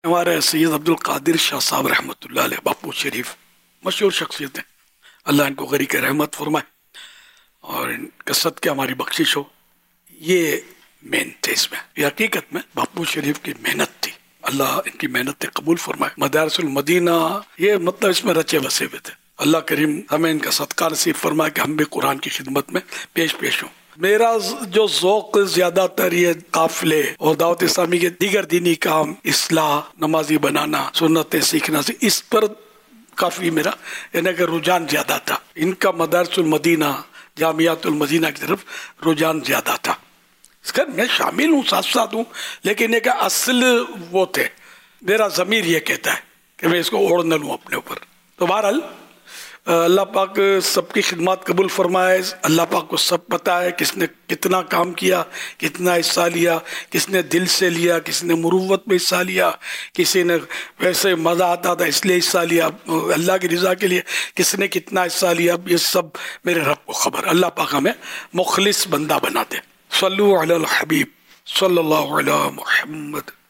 ہمارے سید عبد القادر شاہ صاحب رحمۃ اللہ علیہ باپو شریف مشہور شخصیت ہیں، اللہ ان کو غریق رحمت فرمائے اور ان کا صدقہ ہماری بخشش ہو۔ یہ مین تھے اس میں، یہ حقیقت میں باپو شریف کی محنت تھی، اللہ ان کی محنت قبول فرمائے۔ مدارس المدینہ یہ مطلب اس میں رچے بسے ہوئے تھے، اللہ کریم ہمیں ان کا صدقہ نصیب فرمائے کہ ہم بھی قرآن کی خدمت میں پیش ہوں۔ میرا جو ذوق زیادہ تر یہ قافلے اور دعوت اسلامی کے دیگر دینی کام، اصلاح، نمازی بنانا، سنتیں سیکھنا، اس پر کافی میرا یعنی کہ رجحان زیادہ تھا۔ ان کا مدارس المدینہ، جامعات المدینہ کی طرف رجحان زیادہ تھا۔ اس کا میں شامل ہوں، ساتھ ساتھ ہوں، لیکن ایک اصل وہ تھے، میرا ضمیر یہ کہتا ہے کہ میں اس کو اوڑھ نہ لوں اپنے اوپر۔ تو بہرحال اللہ پاک سب کی خدمات قبول فرمائے۔ اللہ پاک کو سب پتہ ہے کس نے کتنا کام کیا، کتنا حصہ لیا، کس نے دل سے لیا، کس نے مروت میں حصہ لیا، کسی نے ویسے مزہ آتا تھا اس لیے حصہ لیا، اللہ کی رضا کے لیے کس نے کتنا حصہ لیا، یہ سب میرے رب کو خبر۔ اللہ پاک ہمیں مخلص بندہ بنا دے۔ صلو علی الحبیب صلی اللہ علی محمد۔